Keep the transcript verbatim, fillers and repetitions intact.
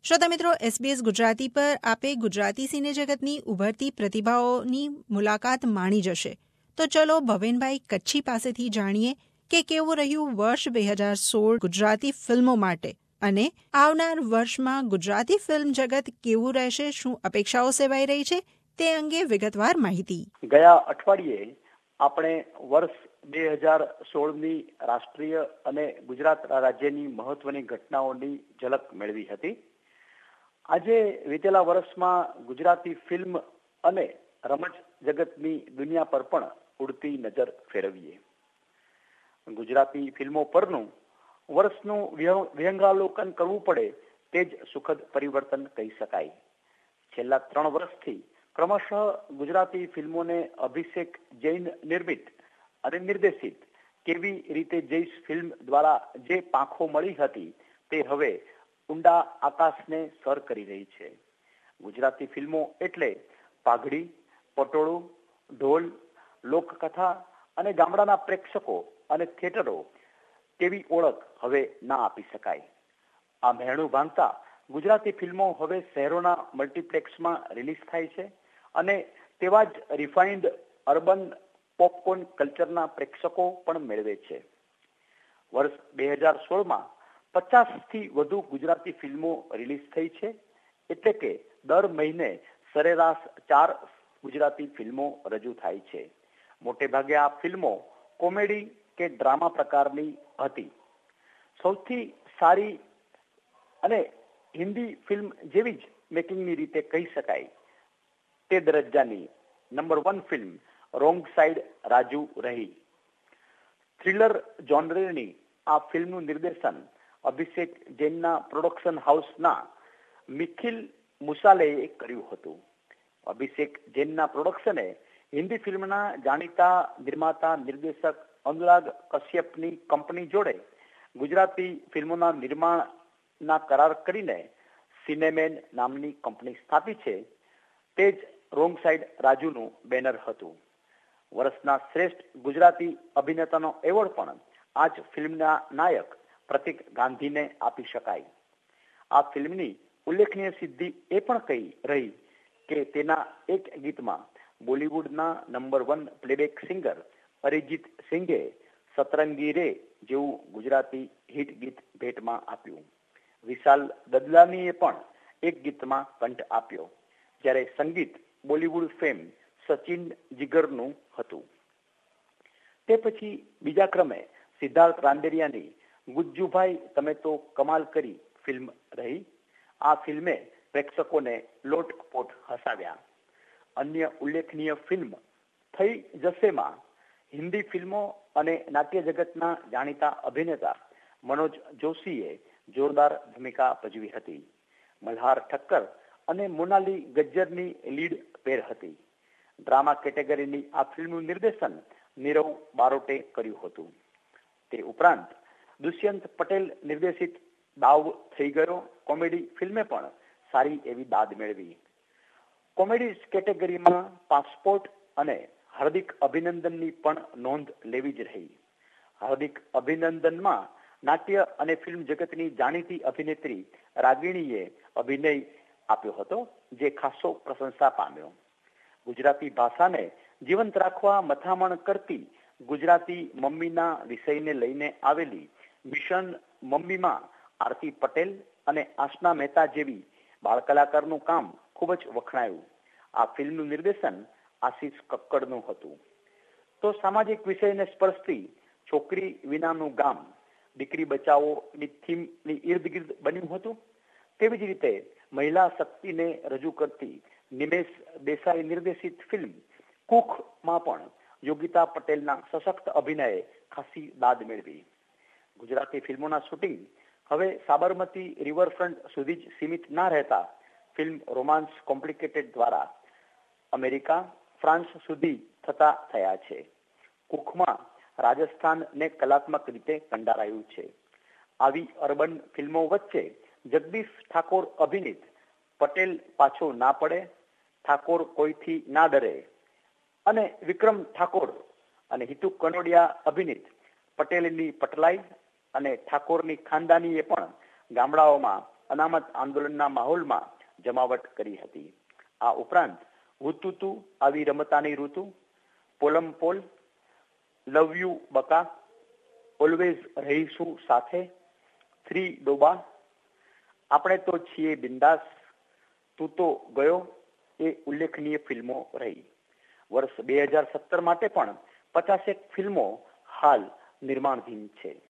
શ્રોતા મિત્રો, એસબીએસ ગુજરાતી પર આપે ગુજરાતી સિને જગતની ઉભરતી પ્રતિભાઓની મુલાકાત માણી જશે. તો ચલો ભવેનભાઈ કચ્છી પાસેથી જાણીએ કે કેવું રહ્યું વર્ષ બે હજાર સોળ ગુજરાતી ફિલ્મો માટે અને આવનાર વર્ષમાં ગુજરાતી ફિલ્મ જગત કેવું રહેશે, શું અપેક્ષાઓ સેવાઈ રહી છે તે અંગે વિગતવાર માહિતી. ગયા અઠવાડિયે આપણે વર્ષ બે હજાર સોળની રાષ્ટ્રીય અને ગુજરાત રાજ્યની મહત્વની ઘટનાઓની ઝલક મેળવી હતી. આજે વીતેલા વર્ષમાં ગુજરાતી ફિલ્મ અને રમત જગતની દુનિયા પર પણ ઉડતી નજર ફેરવીએ. ગુજરાતી ફિલ્મો પરનું વર્ષનું વિહંગાવલોકન કરવું પડે તે જ સુખદ પરિવર્તન કહી શકાય. છેલ્લા ત્રણ વર્ષથી ક્રમશઃ ગુજરાતી ફિલ્મોને અભિષેક જૈન નિર્મિત અને નિર્દેશિત કેવી રીતે જઈશ ફિલ્મ દ્વારા જે પાંખો મળી હતી તે હવે ઊંડા આકાશને સર કરી રહી છે. ગુજરાતી ફિલ્મો એટલે પાઘડી, પટોળું, ઢોલ, લોકકથા અને ગામડાના પ્રેક્ષકો અને થિયેટરો તેવી ઓળખ હવે ના આપી શકાય. આ મહેણું ભાંગતા ગુજરાતી ફિલ્મો હવે શહેરોના મલ્ટીપ્લેક્સમાં રિલીઝ થાય છે અને તેવા જ રિફાઇન્ડ અર્બન પોપકોર્ન કલ્ચરના પ્રેક્ષકો પણ મેળવે છે. વર્ષ બે હજાર સોળમાં પચાસ થી વધુ ગુજરાતી ફિલ્મો રિલીઝ થઈ છે, એટલે કે દર મહિને સરેરાશ ચાર ગુજરાતી ફિલ્મો રજૂ થાય છે. મોટે ભાગે આ ફિલ્મો કોમેડી કે ડ્રામા પ્રકારની હતી. સૌથી સારી અને હિન્દી ફિલ્મ જેવી જ મેકિંગની રીતે કહી શકાય તે દરજ્જાની number one film wrong side Raju રહી. થ્રિલર જોનરની આ ફિલ્મનું નિર્દેશન અભિષેક જૈનના પ્રોડક્શન હાઉસના મિખિલ મુસાલેએ કર્યું હતું. અભિષેક જૈનના પ્રોડક્શને હિન્દી ફિલ્મના જાણીતા નિર્માતા નિર્દેશક અનુરાગ કશ્યપની કંપની જોડે ગુજરાતી ફિલ્મોના નિર્માણના કરાર કરીને સિનેમેન નામની કંપની સ્થાપી છે. તે જ રોંગ સાઈડ રાજુનું બેનર હતું. વર્ષના શ્રેષ્ઠ ગુજરાતી અભિનેતાનો એવોર્ડ પણ આ જ ફિલ્મના નાયક પ્રતિક ગાંધીને આપી શકાય. આ ફિલ્મની ઉલ્લેખનીય સિદ્ધિ એ પણ કહી રહી કે તેના એક ગીતમાં બોલિવૂડના number one playback singer Arijit સિંઘે સતરંગી રે જેવું ગુજરાતી હિટ ગીત ભેટમાં આપ્યું. વિશાલ દદલાનીએ પણ એક ગીતમાં કંઠ આપ્યો, જ્યારે સંગીત બોલિવૂડ ફેમ સચિન જીગરનું હતું. તે પછી બીજા ક્રમે સિદ્ધાર્થ રાંદેરિયાની ગુજ્જુભાઈ તમે તો કમાલ કરી ફિલ્મ રહી. આ ફિલ્મે પ્રેક્ષકોને લોટપોટ હસાવ્યા. અન્ય ઉલ્લેખનીય ફિલ્મ થઈ જશેમાં હિન્દી ફિલ્મો અને નાટ્ય જગતના જાણીતા અભિનેતા મનોજ જોશીએ જોરદાર ભૂમિકા ભજવી હતી. મલ્હાર ઠક્કર અને મોનાલી ગજ્જરની લીડ પેર હતી. ડ્રામા કેટેગરીની આ ફિલ્મનું નિર્દેશન નીરવ બારોટે કર્યું હતું. તે ઉપરાંત દુષ્યંત પટેલ નિર્દેશિત દાવ થઈ ગયો કોમેડી ફિલ્મે પણ સારી એવી દાદ મેળવી. કોમેડી કેટેગરીમાં પાસપોર્ટ અને હાર્દિક અભિનંદનની પણ નોંધ લેવી જ રહી. હાર્દિક અભિનંદનમાં નાટ્ય અને ફિલ્મ જગતની જાણીતી અભિનેત્રી રાગિણીએ અભિનય આપ્યો હતો, જે ખાસો પ્રશંસા પામ્યો. ગુજરાતી ભાષાને જીવંત રાખવા મથામણ કરતી ગુજરાતી મમ્મીના વિષયને લઈને આવેલી મિશન મમ્મીમાં આરતી પટેલ અને આસના મહેતા જેવી બાળ કલાકારનું કામ ખૂબ જ વખણાયું. આ ફિલ્મનું નિર્દેશન આશીષ કક્કડનું હતું. તો સામાજિક વિષયને સ્પર્શતી છોકરી વિનાનું ગામ દીકરી બચાવોની થીમની ઇર્દ ગિર્દ બન્યું હતું. તેવી જ રીતે મહિલા શક્તિને રજૂ કરતી નિમેશ દેસાઈ નિર્દેશિત ફિલ્મ કુખમાં પણ યોગિતા પટેલના સશક્ત અભિનયે ખાસી દાદ મેળવી. ગુજરાતી ફિલ્મોના શૂટિંગ હવે સાબરમતી રિવરફ્રન્ટ સુધી જ સીમિત ના રહેતા ફિલ્મ રોમાન્સ કોમ્પ્લિકેટેડ દ્વારા અમેરિકા, ફ્રાન્સ સુધી થતા થયા છે. કુખમાં રાજસ્થાનને કલાત્મક રીતે કંડારાયું છે. આવી અર્બન ફિલ્મો વચ્ચે જગદીશ ઠાકોર અભિનીત પટેલ પાછો ના પડે, ઠાકોર કોઈથી ના ડરે અને વિક્રમ ઠાકોર અને હિતુ કનોડિયા અભિનીત પટેલની પટલાઈ અને ઠાકોરની ખાનદાનીએ પણ ગામડાઓમાં અનામત આંદોલનના માહોલમાં જમાવટ કરી હતી. આ ઉપરાંત હુતુતુ આવી રમતાની ઋતુ, પોલમ પોલ, લવ યુ બકા, ઓલવેઝ રહીશું સાથે, થ્રી ડોબા, આપણે તો છીએ બિંદાસ, તું તો ગયો એ ઉલ્લેખનીય ફિલ્મો રહી. વર્ષ બે હજાર સત્તર માટે પણ પચાસેક ફિલ્મો હાલ નિર્માણધીન છે.